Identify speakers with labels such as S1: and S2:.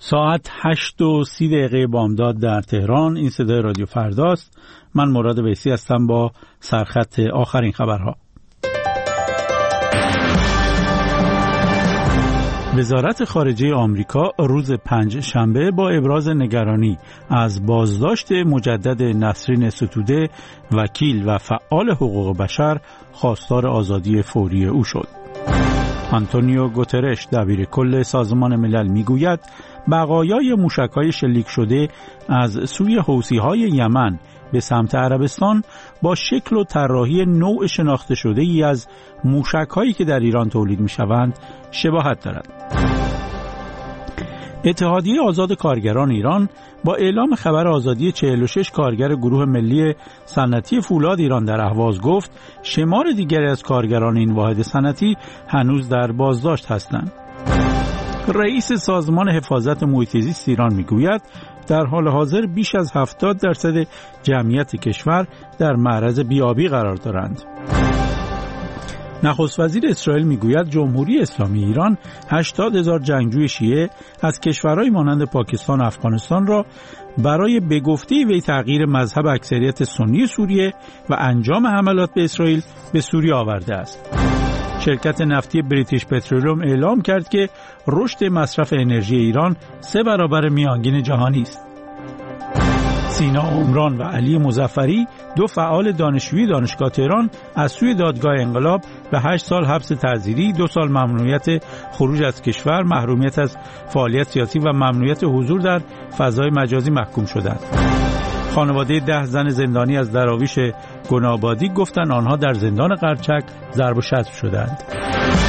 S1: ساعت 8:30 بامداد در تهران. این صدای رادیو فرداست. من مراد ویسی هستم با سرخط آخرین خبرها. وزارت خارجه آمریکا روز پنجشنبه با ابراز نگرانی از بازداشت مجدد نسرین ستوده، وکیل و فعال حقوق بشر، خواستار آزادی فوری او شد. آنتونیو گوترش دبیر کل سازمان ملل میگوید بقایای موشک‌های شلیک شده از سوی حوثی‌های یمن به سمت عربستان با شکل و طراحی نوع شناخته شده‌ای از موشک‌هایی که در ایران تولید می‌شوند شباهت دارد. اتحادیه آزاد کارگران ایران با اعلام خبر آزادی 46 کارگر گروه ملی صنعتی فولاد ایران در اهواز گفت شمار دیگری از کارگران این واحد صنعتی هنوز در بازداشت هستند. رئیس سازمان حفاظت محیط زیست ایران میگوید در حال حاضر بیش از 70% جمعیت کشور در معرض بیابی قرار دارند. نخست وزیر اسرائیل میگوید جمهوری اسلامی ایران 80,000 جنگجوی شیعه از کشورهای مانند پاکستان و افغانستان را برای به گفته وی تغییر مذهب اکثریت سنی سوریه و انجام حملات به اسرائیل به سوریه آورده است. شرکت نفتی بریتیش پترولیوم اعلام کرد که رشد مصرف انرژی ایران 3 برابر میانگین جهانی است. سینا عمران و علی مظفری، 2 فعال دانشجوی دانشگاه تهران، از سوی دادگاه انقلاب به 8 سال حبس تعزیری، 2 سال ممنوعیت خروج از کشور، محرومیت از فعالیت سیاسی و ممنوعیت حضور در فضای مجازی محکوم شدند. خانواده 10 زن زندانی از دراویش گنابادی گفتند آنها در زندان قرچک ضرب و شتم شدند.